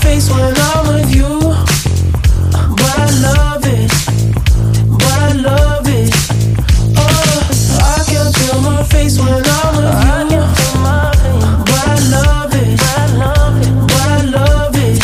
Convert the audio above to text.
face when I'm with you, but I love it, but I love it. Oh, I can feel my face when